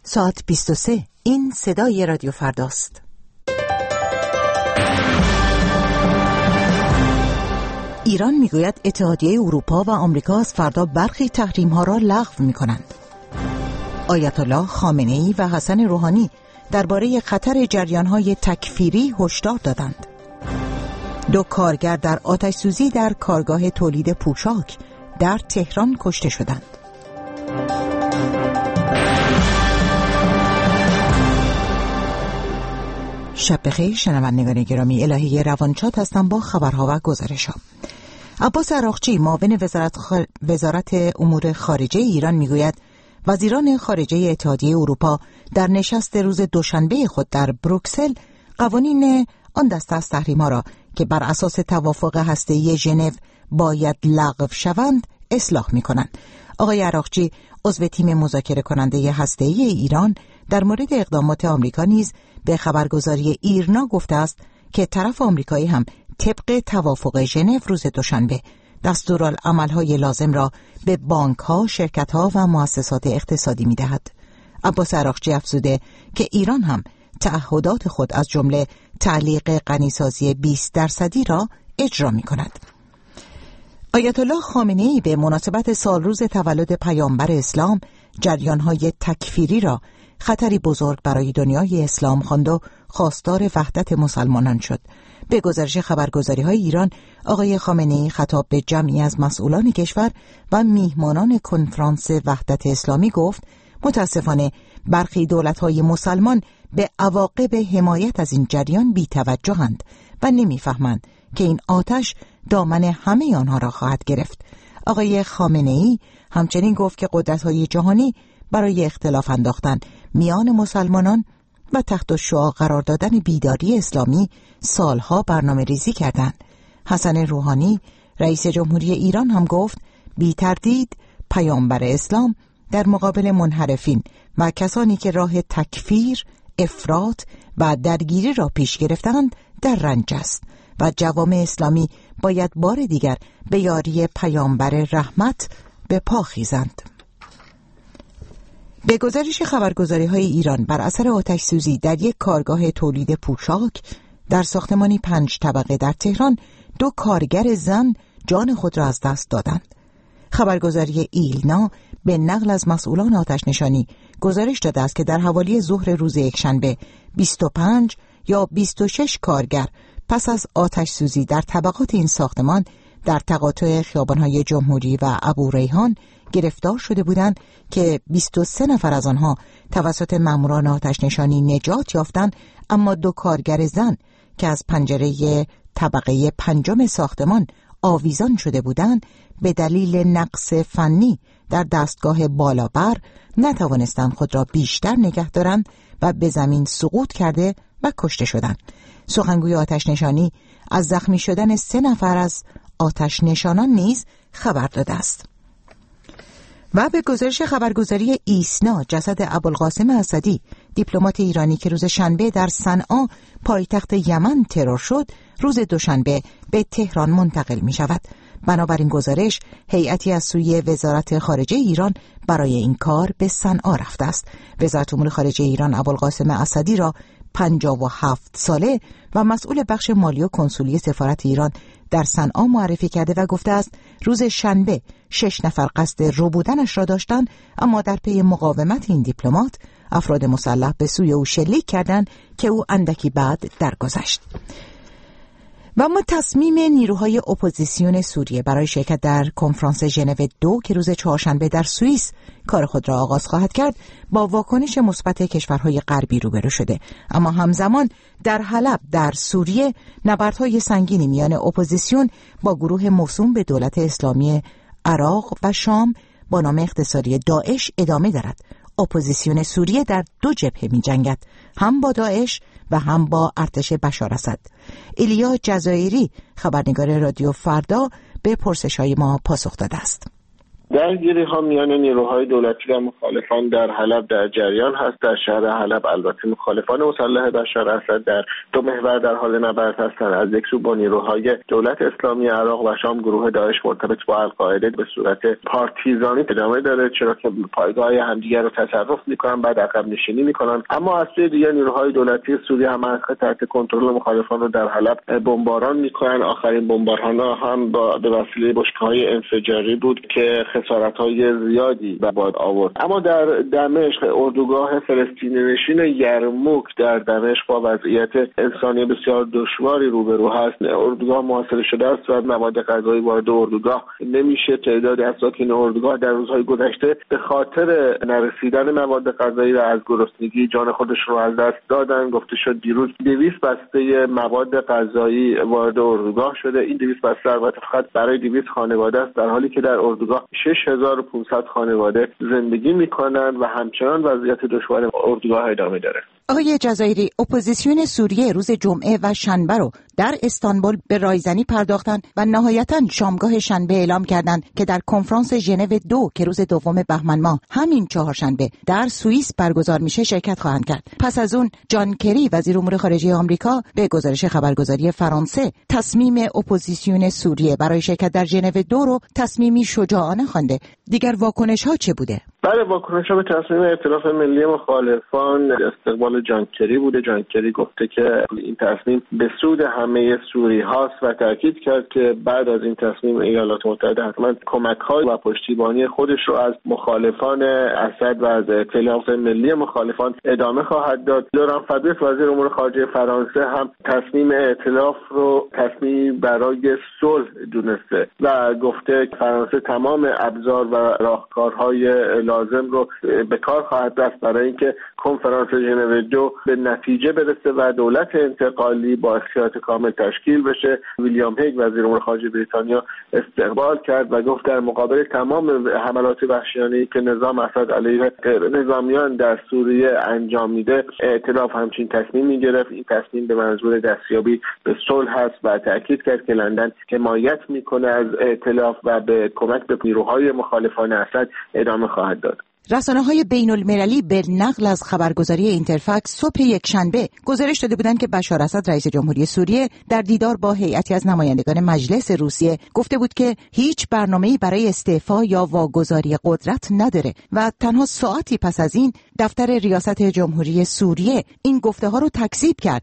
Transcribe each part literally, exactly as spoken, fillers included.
ساعت بیست و سه. این صدای رادیو فرداست. ایران میگوید اتحادیه اروپا و آمریکا از فردا برخی تحریم‌ها را لغو می‌کنند. آیت الله خامنه‌ای و حسن روحانی درباره خطر جریان‌های تکفیری هشدار دادند. دو کارگر در آتش سوزی در کارگاه تولید پوشاک در تهران کشته شدند. شب بخیر شنوندگان گرامی، الهی روانشاد هستم با خبرها و گزارش‌ها. عباس عراقچی معاون وزارت, خ... وزارت امور خارجه ایران میگوید وزیران خارجه اتحادیه اروپا در نشست روز دوشنبه خود در بروکسل قوانین آن دسته از تحریم‌ها را که بر اساس توافق هسته‌ای ژنو باید لغو شوند اصلاح می‌کنند. آقای عراقچی عضو تیم مذاکره کننده هسته‌ای ایران در مورد اقدامات آمریکا نیز به خبرگزاری ایرنا گفته است که طرف آمریکایی هم طبق توافق ژنو روز دوشنبه دستورالعمل‌های لازم را به بانک‌ها، شرکت‌ها و مؤسسات اقتصادی می‌دهد. عباس عراقچی افزوده که ایران هم تعهدات خود از جمله تعلیق غنیسازی بیست درصدی را اجرا می‌کند. آیت الله خامنه‌ای به مناسبت سالروز تولد پیامبر اسلام جریان‌های تکفیری را خطری بزرگ برای دنیای اسلام خواند و خواستار وحدت مسلمانان شد. به گزارش خبرگزاری‌های ایران، آقای خامنه‌ای خطاب به جمعی از مسئولان کشور و میهمانان کنفرانس وحدت اسلامی گفت: متاسفانه برخی دولت‌های مسلمان به عواقب حمایت از این جریان بی‌توجه‌اند و نمی‌فهمند که این آتش دامن همه آنها را خواهد گرفت. آقای خامنه‌ای همچنین گفت که قدرت‌های جهانی برای اختلاف انداختن میان مسلمانان و تحت الشعاع قرار دادن بیداری اسلامی سالها برنامه ریزی کردند. حسن روحانی رئیس جمهوری ایران هم گفت بی تردید پیامبر اسلام در مقابل منحرفین و کسانی که راه تکفیر، افراط و درگیری را پیش گرفتند در رنج است و جوامع اسلامی باید بار دیگر به یاری پیامبر رحمت به پا خیزند. به گزارش خبرگزاری‌های ایران، بر اثر آتش سوزی در یک کارگاه تولید پوشاک در ساختمانی پنج طبقه در تهران، دو کارگر زن جان خود را از دست دادند. خبرگزاری ایلنا به نقل از مسئولان آتش نشانی گزارش داده است که در حوالی ظهر روز یکشنبه بیست و پنج یا بیست و شش کارگر پس از آتش سوزی در طبقات این ساختمان در تقاطع خیابان‌های جمهوری و ابوریحان گرفتار شده بودند که بیست و سه نفر از آنها توسط ماموران آتش نشانی نجات یافتند، اما دو کارگر زن که از پنجره طبقه پنجم ساختمان آویزان شده بودند به دلیل نقص فنی در دستگاه بالابر نتوانستند خود را بیشتر نگه دارند و به زمین سقوط کرده و کشته شدند. سخنگوی آتش نشانی از زخمی شدن سه نفر از آتش نشانان نیز خبر داده است. و به گزارش خبرگزاری ایسنا، جسد ابوالقاسم اسدی، دیپلمات ایرانی که روز شنبه در صنعا پایتخت یمن ترور شد، روز دوشنبه به تهران منتقل می شود. بنابراین گزارش، هیئتی از سوی وزارت خارجه ایران برای این کار به صنعا رفته است. وزارت امور خارجه ایران ابوالقاسم اسدی را پنجاه و هفت ساله و مسئول بخش مالی و کنسولی سفارت ایران در صنعا معرفی کرده و گفته است روز شنبه شش نفر قصد ربودنش را داشتند، اما در پی مقاومت این دیپلمات افراد مسلح به سوی او شلیک کردند که او اندکی بعد درگذشت. و اما تصمیم نیروهای اپوزیسیون سوریه برای شرکت در کنفرانس ژنو دو که روز چهارشنبه در سوئیس کار خود را آغاز خواهد کرد با واکنش مثبت کشورهای غربی روبرو شده، اما همزمان در حلب در سوریه نبردهای سنگینی میان اپوزیسیون با گروه موسوم به دولت اسلامی عراق و شام با نام اختصاری داعش ادامه دارد. اپوزیسیون سوریه در دو جبهه می جنگد، هم با داعش و هم با ارتش بشار اسد. ایلیا جزایری خبرنگار رادیو فردا به پرسش‌های ما پاسخ داده است. درگیری ها میان نیروهای دولتی و مخالفان در حلب در جریان هست. در شهر حلب البته مخالفان مسلح بشار اسد در دو محور در حال نبرد هستند. از یک سو با نیروهای دولت اسلامی عراق و شام گروه داعش مرتبط با القاعده به صورت پارتیزانی ادامه داره، چرا که پایگاه همدیگر رو تصرف میکنن بعد عقب نشینی میکنن. اما از سوی دیگر نیروهای دولتی سوریه هم تحت کنترل مخالفان رو در حلب بمباران میکنن. آخرین بمباران ها هم با به وسیله بشکه‌های انفجاری بود که خسارت‌های زیادی به باد آورد. اما در دمشق اردوگاه فلسطینی نشین یرموک در دمشق با وضعیت انسانی بسیار دشواری روبرو هست. اردوگاه محاصره شده است و مواد غذایی وارد اردوگاه نمیشه. تعدادی از ساکنین اردوگاه در روزهای گذشته به خاطر نرسیدن مواد غذایی و از گرسنگی جان خودشون رو از دست دادن. گفته شد دیروز دویست بسته مواد غذایی وارد اردوگاه شده. این دویست بسته البته فقط برای دویست خانواده است، در حالی که در اردوگاه شش هزار و پانصد خانواده زندگی میکنن و همچنان وضعیت دشوار اردوگاه ادامه داره. آقای جزایری، اپوزیسیون سوریه روز جمعه و شنبه رو در استانبول به رایزنی پرداختن و نهایتاً شامگاه شنبه اعلام کردند که در کنفرانس ژنو دو که روز دوم بهمن ماه همین چهارشنبه در سوئیس برگزار میشه شرکت خواهند کرد. پس از اون جان کری وزیر امور خارجه آمریکا به گزارش خبرگزاری فرانسه تصمیم اپوزیسیون سوریه برای شرکت در ژنو دو رو تصمیمی شجاعانه خوانده. دیگر واکنش ها چه بوده؟ بله، واکنش ها به تصمیم ائتلاف ملی مخالفان استقبال جان کری بوده. جان کری گفته که این تصمیم به سود همه سوری هاست و تاکید کرد که بعد از این تصمیم ایالات متحده حتما کمک های و پشتیبانی خودش رو از مخالفان اسد و از ائتلاف ملی مخالفان ادامه خواهد داد. لوران فابیوس وزیر امور خارجه فرانسه هم تصمیم ائتلاف رو تصمیم برای صلح دونسته و گفته که فرانسه تمام ابزار و راهکارهای لازم رو به کار خواهد بست برای اینکه کنفرانس ژنو دو به نتیجه برسه و دولت انتقالی با اختیارات کامل تشکیل بشه. ویلیام هیگ وزیر امور خارجه بریتانیا استقبال کرد و گفت در مقابل تمام حملات وحشیانه‌ای که نظام اسد علیه نظامیان در سوریه انجام میده، ائتلاف همچین تصمیمی گرفت. این تصمیم به منظور دستیابی به صلح است و تاکید کرد که لندن حمایت میکنه از ائتلاف و به کمک به نیروهای مخالفان اسد ادامه خواهد داد. رسانه‌های بین‌المللی به نقل از خبرگزاری اینترفکس صبح یکشنبه گزارش داده بودند که بشار اسد رئیس جمهوری سوریه در دیدار با هیئتی از نمایندگان مجلس روسیه گفته بود که هیچ برنامه‌ای برای استعفا یا واگذاری قدرت نداره و تنها ساعتی پس از این دفتر ریاست جمهوری سوریه این گفته‌ها رو تکذیب کرد.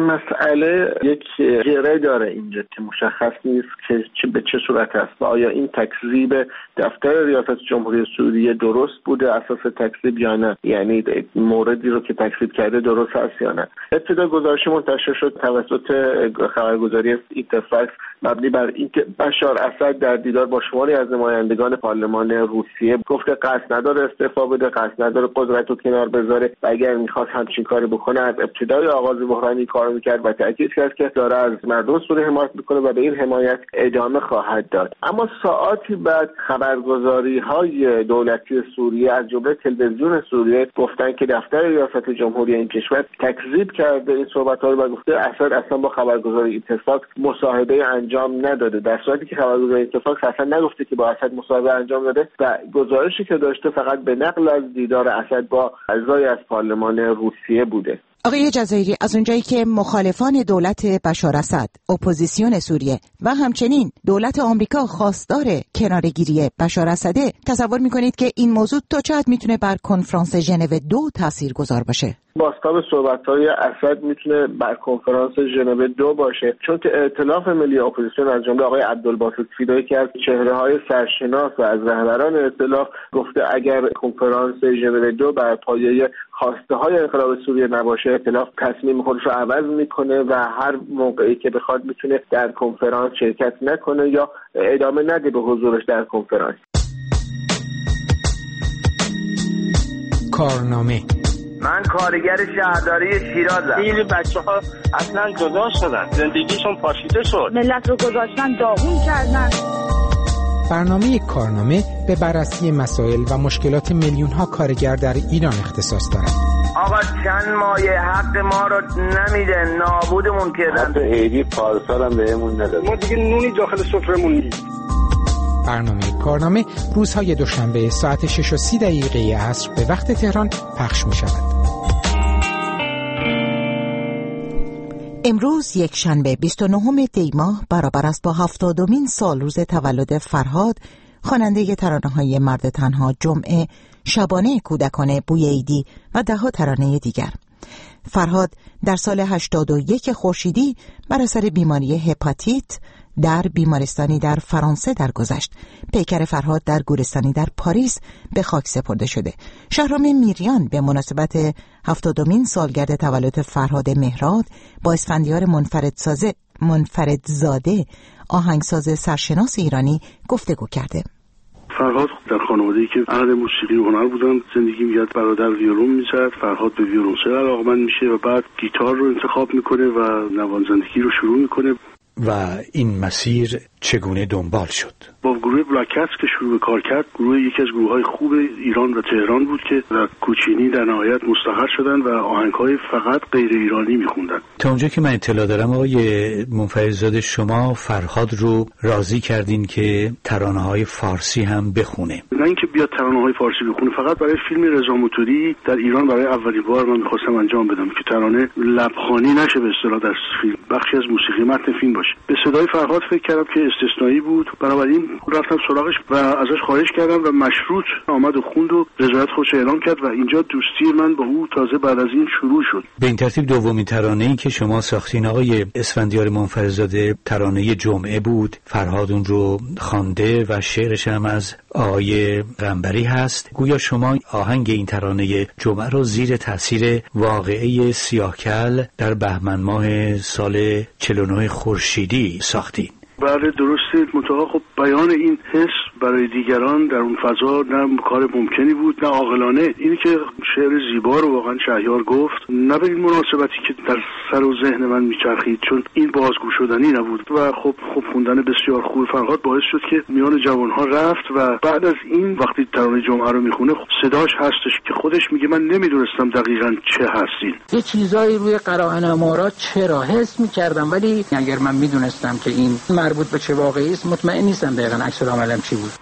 مسئله یک گره داره اینجا که مشخص نیست که چه به چه صورت است و آیا این تکذیب دفتر ریاست جمهوری سوریه درست بوده اساس تکذیب یا نه، یعنی موردی رو که تکذیب کرده درست هست یا نه. ابتدا گزارشی منتشر شد توسط خبرگزاری اینترفکس مبنی بر اینکه بشار اسد در دیدار با شماری از نمایندگان پارلمان روسیه گفته قصد نداره استعفا بده، قصد نداره قدرت رو کنار بذاره و اگر میخواست همچین کاری بکنه از ابتدای آغاز بحران کار میکرد و تاکید کرد که داره از مردم سوریه حمایت میکنه و به این حمایت ادامه خواهد داد. اما ساعتی بعد خبرگزاری های دولتی سوریه از جمله تلویزیون سوریه گفتن که دفتر ریاست جمهوری این کشور تکذیب کرده این صحبت‌ها رو و گفته اسد اصلا با خبرگزاری اینترفاکس مصاحبه انجام نداده، در صورتی که خبرگزاری اینترفاکس اصلا نگفته که با اسد مصاحبه انجام داده و گزارشی که داشته فقط به نقل از دیدار اسد با اعضای از پارلمان روسیه بوده. آقای جزایری، از اونجایی که مخالفان دولت بشار اسد، اپوزیسیون سوریه و همچنین دولت آمریکا خواستار کناره‌گیری بشار اسده، تصور میکنید که این موضوع تا چه حد میتونه بر کنفرانس ژنو دو تاثیرگذار باشه؟ بازتاب صحبت‌های اسد میتونه بر کنفرانس ژنو دو باشه، چون که ائتلاف ملی اپوزیسیون از جمله آقای عبدالباسط فیدایی که از چهره‌های سرشناس و از رهبران ائتلاف گفته اگر کنفرانس ژنو دو بر پایه خواسته‌های انقلاب سوریه نباشه، ائتلاف تصمیم خودش رو عوض میکنه و هر موقعی که بخواد میتونه در کنفرانس شرکت نکنه یا ادامه نده به حضورش در کنفرانس. کارنامه. من کارگر شهرداری شیرازم. خیلی بچه‌ها اصلا جدا شدن، زندگیشون پاشیده شد، ملت رو گذاشتن داغون کردن. برنامه کارنامه به بررسی مسائل و مشکلات میلیون‌ها کارگر در ایران اختصاص دارد. آقا چند مایه حق ما رو نمیدن، نابودمون کردن. حتی عیدی پارسال هم بهمون ندادن. ما دیگه نونی داخل سفرمون نیست. برنامه کارنامه روزهای دوشنبه ساعت شش و سی دقیقه عصر به وقت تهران پخش می شود. امروز یک شنبه بیست و نهم دی ماه برابر است با هفتادمین سال روز تولد فرهاد، خواننده ترانه‌های مرد تنها، جمعه، شبانه کودکان بوی عیدی و ده‌ها ترانه دیگر. فرهاد در سال هشتاد و یک خورشیدی بر اثر بیماری هپاتیت در بیمارستانی در فرانسه درگذشت. پیکر فرهاد در گورستانی در پاریس به خاک سپرده شده. شهرام میریان به مناسبت هفتادمین سالگرد تولد فرهاد مهراد با اسفندیار منفردسازه منفردزاده آهنگساز سرشناس ایرانی گفتگو کرده. فرهاد در خانواده‌ای که اهل موسیقی و هنر بودن زندگی می‌کرد. برادر ویولون می‌زد، فرهاد به ویولنچل علاقه‌مند میشه و بعد گیتار رو انتخاب میکنه و نوازندگی رو شروع میکنه. و این مسیر چگونه دنبال شد؟ با گروه بلک کتس که شروع به کار کرد، گروه یکی از گروه‌های خوب ایران و تهران بود که در کوچینی در نهایت مستقر شدن و آهنگ‌های فقط غیر ایرانی می‌خوندن. تا اونجا که من اطلاع دارم آقای منفردزاده، شما فرهاد رو راضی کردین که ترانه‌های فارسی هم بخونه. نه اینکه بیاد ترانه‌های فارسی بخونه، فقط برای فیلم رضا موتوری در ایران برای اولین بار من می‌خواستم انجام بدم که ترانه لبخوانی نشه به اصطلاح در فیلم، بخشی از موسیقی متن فیلم باشه. به صدای فرهاد فکر کردم که استثنایی بود، بنابراین رفتم سراغش و ازش خواهش کردم و مشروط آمد و خوند و رضایت خودش اعلام کرد و اینجا دوستی من با او تازه بعد از این شروع شد. به این ترتیب دومین ترانه‌ای که شما ساختین آقای اسفندیار منفردزاده ترانه جمعه بود. فرهاد اون رو خوانده و شعرش هم از آقای قنبری هست. گویا شما آهنگ این ترانه جمعه رو زیر تاثیر واقعه سیاه‌کل در بهمن ماه سال چهل و نه خورشیدی ساختین. بله درسته، منتها خب بیان این حس برای دیگران در اون فضا نه کار ممکنی بود نه عاقلانه. اینی که شعر زیبا رو واقعا شهیار گفت، نه به این مناسبتی که در سر و ذهن من میچرخید، چون این بازگو شدنی نبود و خب خب خوندن بسیار خوب فرهاد باعث شد که میان جوانها رفت و بعد از این وقتی ترانه جمعه رو میخونه صداش هستش که خودش میگه من نمیدونستم دقیقاً چه هستین. یه چیزایی روی قرائن امارات چرا حس میکردم، ولی اگر من میدونستم که این مربوط به چه واقعی است مطمئن نیستم دقیقاً عکس العملم چی بود.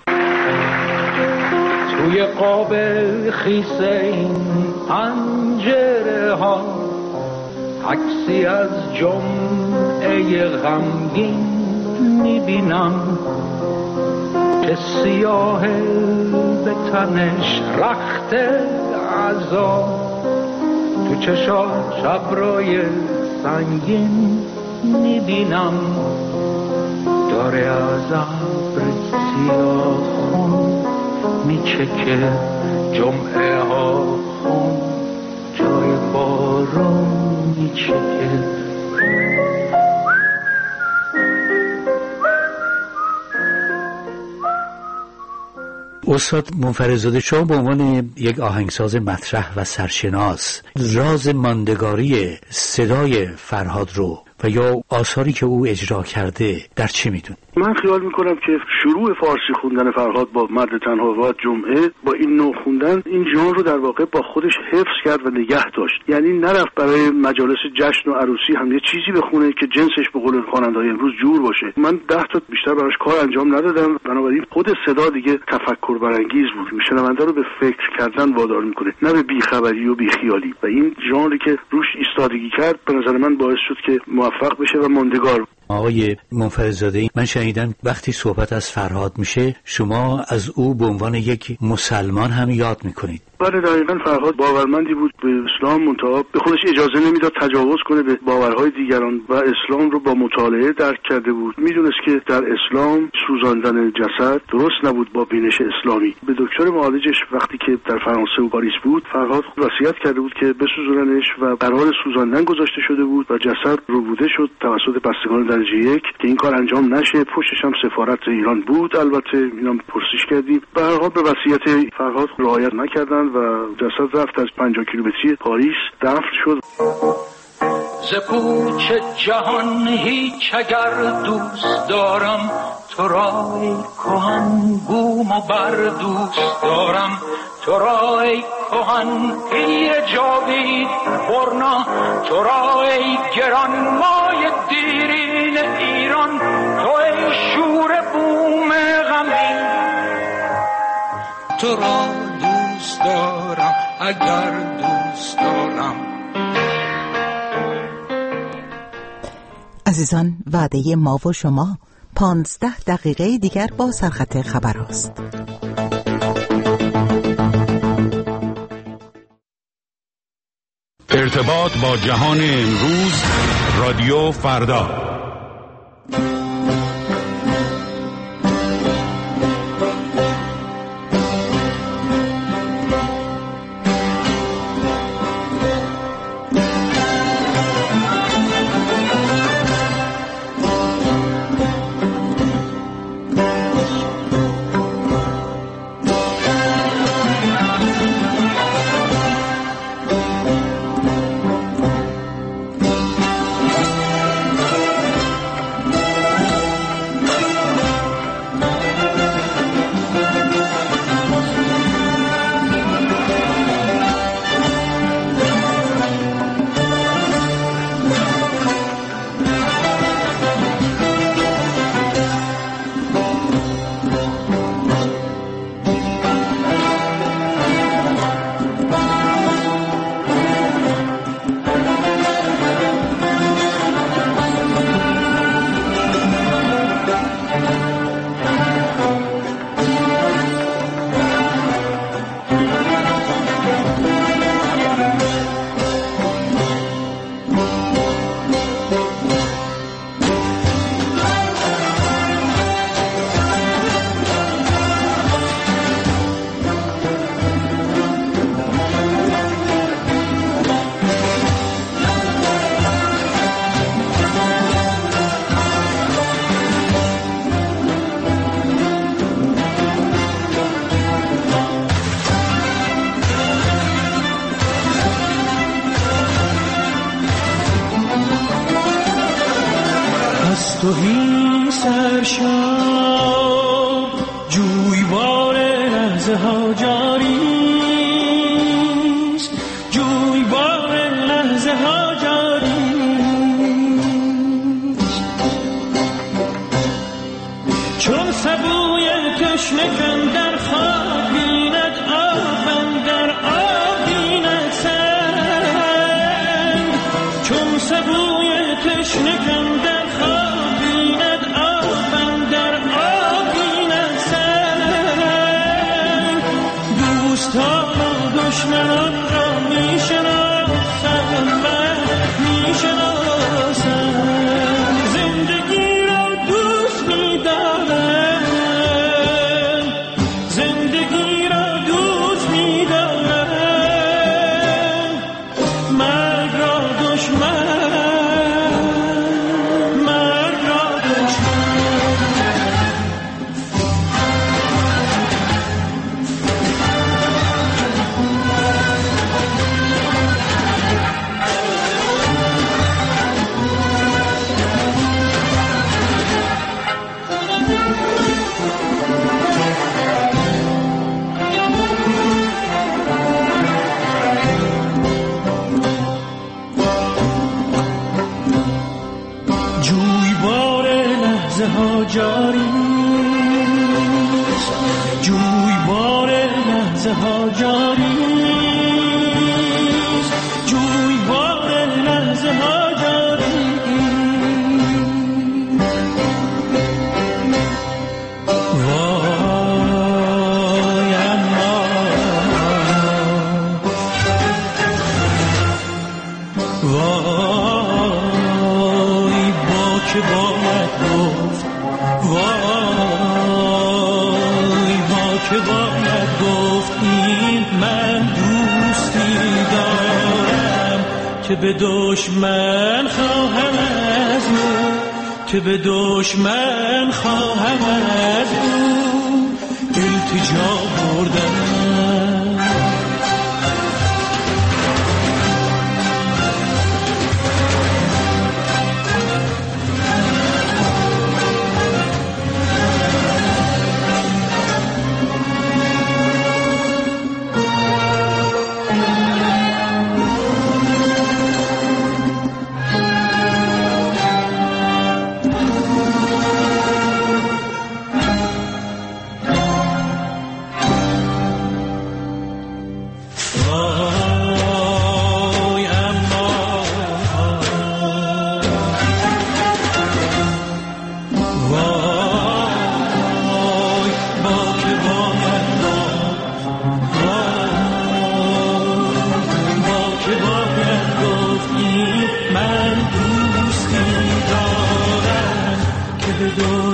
توی قاب خیسه این پنجره ها عکسی از جمعه غمگین میبینم که سیاه به تنش رخت عذاب، تو چشا شبرای سنگین میبینم داره از ابر سیاه خون میچکه جمعه ها خون جای بارون میچکه. استاد منفردزاده، شما به عنوان یک آهنگساز مطرح و سرشناس راز ماندگاری صدای فرهاد رو و یا آثاری که او اجرا کرده در چی میدون؟ من خیال میکنم که شروع فارسی خوندن فرهاد با مرد تنها و جمعه با این نوع خوندن این ژانر رو در واقع با خودش حفظ کرد و نگه داشت. یعنی نرفت برای مجالس جشن و عروسی هم یه چیزی بخونه که جنسش به قول خواننده‌های امروز جور باشه. من ده تا بیشتر براش کار انجام ندادم، بنابراین خود صدا دیگه تفکر برانگیز بود، شنونده رو به فکر کردن وادار میکنه، نه به بیخبری و بیخیالی. و این ژانری که روش ایستادگی کرد به نظر من باعث شد که موفق بشه و ماندگار. آقای منفردزاده، من شنیدم وقتی صحبت از فرهاد میشه شما از او به عنوان یک مسلمان هم یاد میکنید. بله دقیقاً، فرهاد باورمندی بود به اسلام، منتها به خودش اجازه نمیداد تجاوز کنه به باورهای دیگران و اسلام رو با مطالعه درک کرده بود. میدونست که در اسلام سوزاندن جسد درست نبود با بینش اسلامی. به دکتر معالجش وقتی که در فرانسه و پاریس بود، فرهاد وصیت کرده بود که بسوزوننش و قرار سوزاندن گذاشته شده بود و جسد ربوده شد توسط بستگان درجه یک که این کار انجام نشه. پشتش هم سفارت ایران بود، البته اینا پرسش کردیم. به هر حال به وصیت فرهاد رعایت نکردن و جسد رفت از پنجاه کیلومتری پاریس دفن شد. ز پوچ جهان هیچ اگر دوست دارم، تو را ای کهن بوم و بر دوست دارم، تو را ای کهن پی جاوید برنا، تو را ای گران مای دیرین ایران، تو ای شور بوم غمین تو را دوست دارم، اگر دوست دارم. عزیزان، وعده ما و شما پانزده دقیقه دیگر با سرخط خبر است. ارتباط با جهان امروز، رادیو فردا. توهی سرشار جویبار لحظه ها جاریست، جویبار لحظه ها جاریست. چون سبوی تشنه کن در خواب بیند آبم در آب بیند سنگ، چون سبوی تشنه کن در خواب دشمنان را میشناسم، من میشناسم. زندگی را دوست میدارم، زندگی را دوست میدارم. مرگ را دشمن، مرگ را دشمن. جاریست، جویبار لحظه ها جاریست، جویبار لحظه ها جاریست. وای اما وای با که باید گفت، وای با که باید گفت این من دوستی دارم که به دشمن خواهم از او، که به دشمن خواهم از او التجا بردم.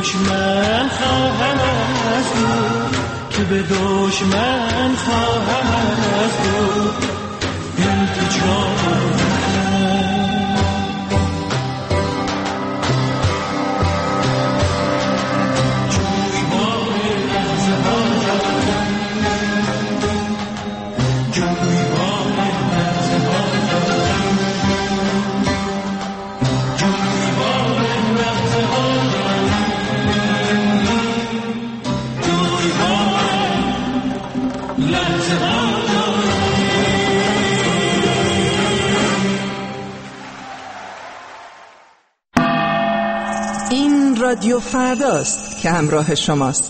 دشمن خواهم از دور، که به دشمن خواهم از دور التجا این رادیو فرداست که همراه شماست.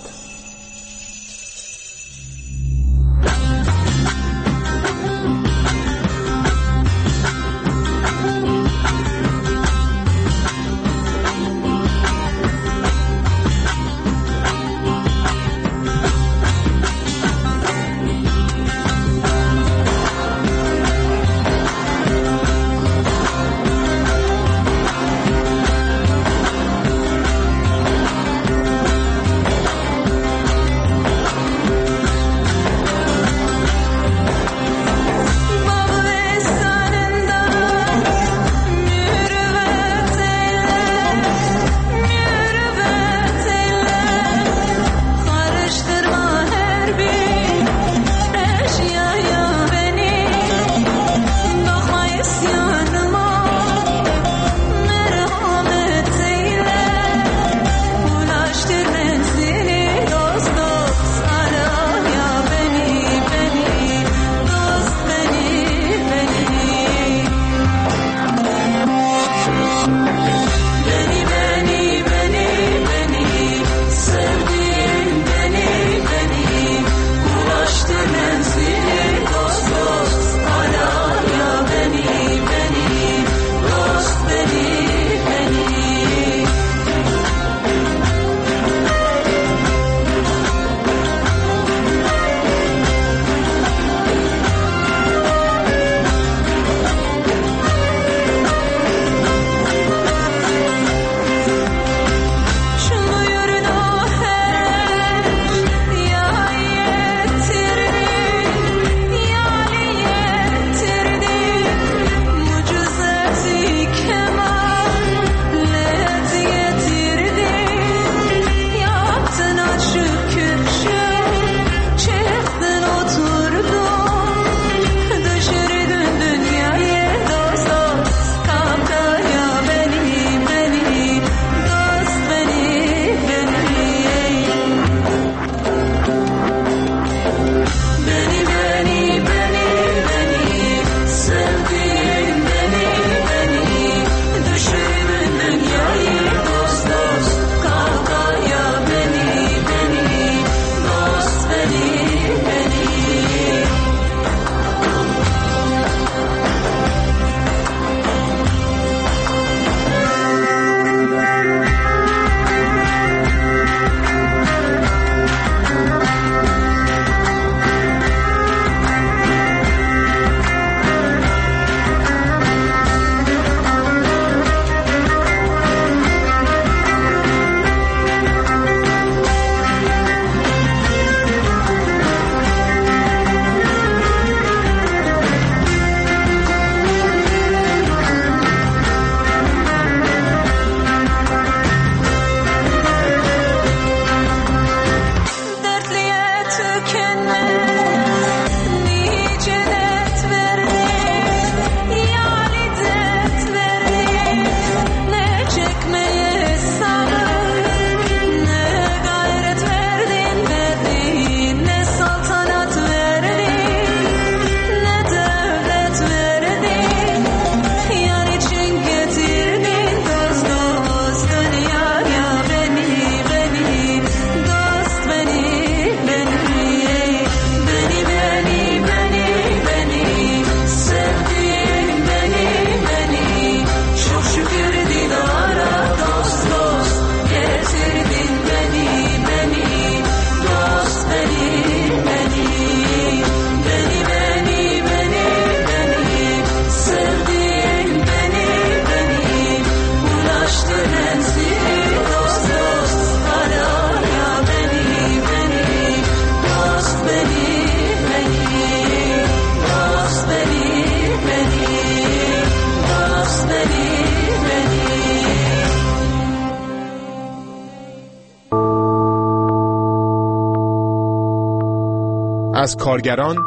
از کارگران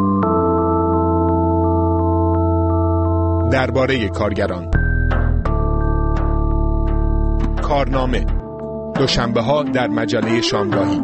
درباره کارگران. کارنامه دوشنبه ها در مجله شامگاهی.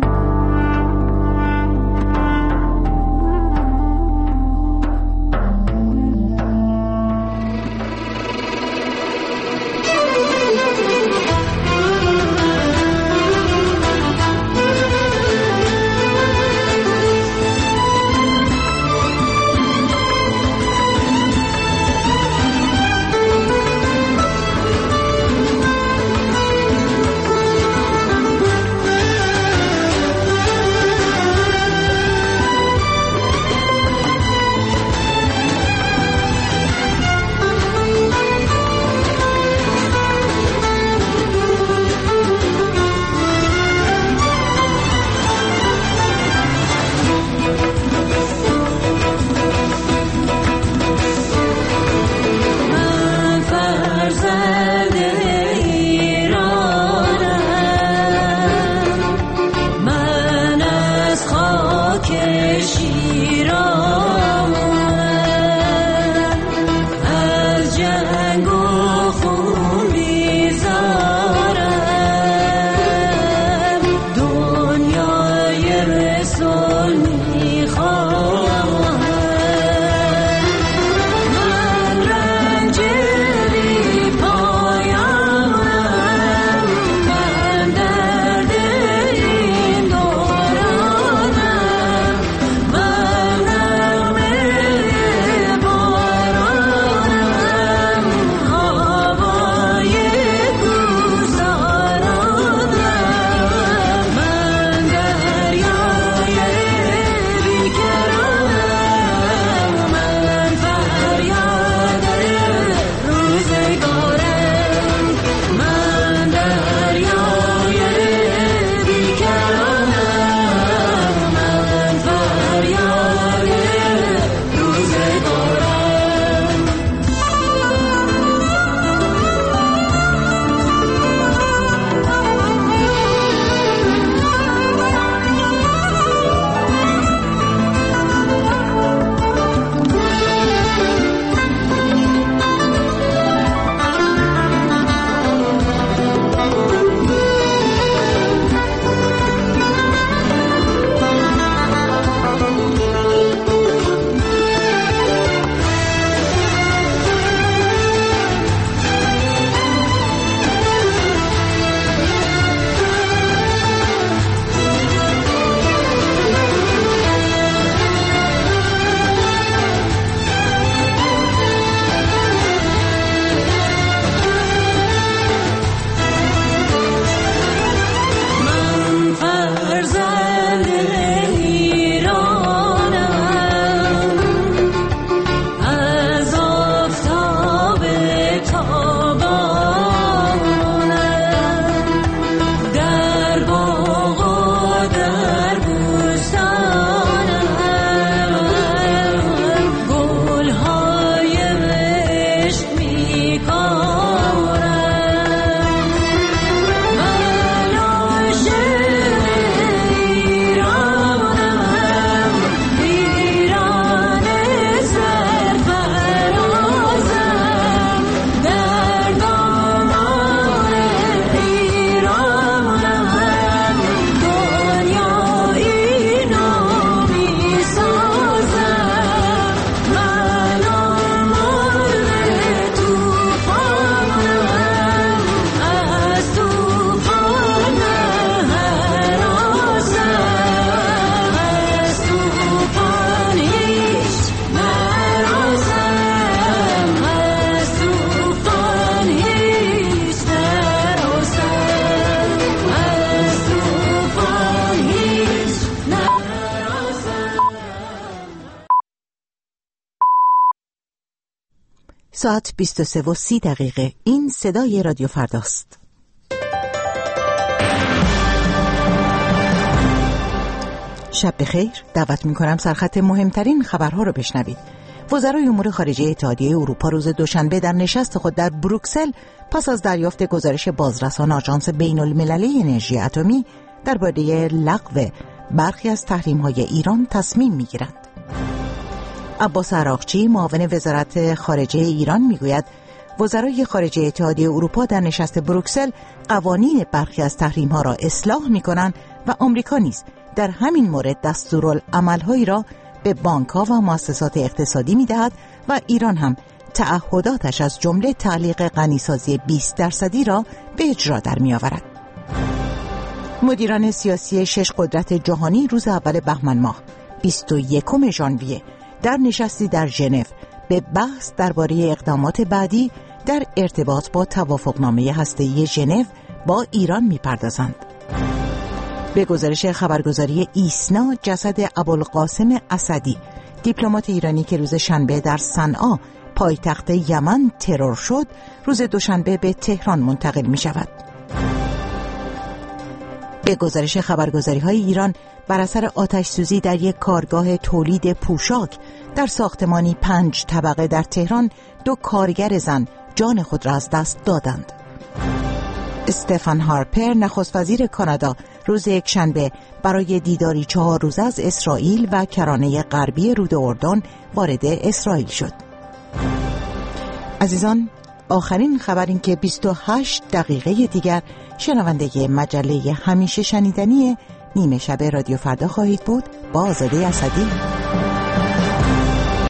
ساعت بیست و سه و سی دقیقه. این صدای رادیو فرداست. شب بخیر. دعوت می‌کنم سرخط مهمترین خبرها رو بشنوید. وزرای امور خارجه اتحادیه اروپا روز دوشنبه در نشست خود در بروکسل پس از دریافت گزارش بازرسان آژانس بین‌المللی انرژی اتمی درباره لغو برخی از تحریم‌های ایران تصمیم می‌گیرند. عباس عراقچی معاون وزارت خارجه ایران میگوید وزرای خارجه اتحادیه اروپا در نشست بروکسل قوانین برخی از تحریم‌ها را اصلاح می‌کنند و آمریکا نیز در همین مورد دستورالعمل‌هایی را به بانک‌ها و مؤسسات اقتصادی می‌دهد و ایران هم تعهداتش از جمله تعلیق غنیسازی بیست درصدی را به اجرا در می‌آورد. مدیران سیاسی شش قدرت جهانی روز اول بهمن ماه بیست و یکم ژانویه در نشستی در ژنو به بحث درباره اقدامات بعدی در ارتباط با توافقنامه هسته‌ای ژنو با ایران می‌پردازند. به گزارش خبرگزاری ایسنا، جسد ابوالقاسم اسدی، دیپلمات ایرانی که روز شنبه در صنعا پایتخت یمن ترور شد، روز دوشنبه به تهران منتقل می‌شود. به گزارش خبرگزاری‌های ایران، بر اثر آتش سوزی در یک کارگاه تولید پوشاک در ساختمانی پنج طبقه در تهران، دو کارگر زن جان خود را از دست دادند. استفان هارپر، نخست وزیر کانادا، روز یکشنبه برای دیداری چهار روزه از اسرائیل و کرانه غربی رود اردن وارد اسرائیل شد. عزیزان، آخرین خبر این که بیست و هشت دقیقه دیگر شنونده مجله همیشه شنیدنی نیمه شب رادیو فردا خواهید بود با آزاده اسدی.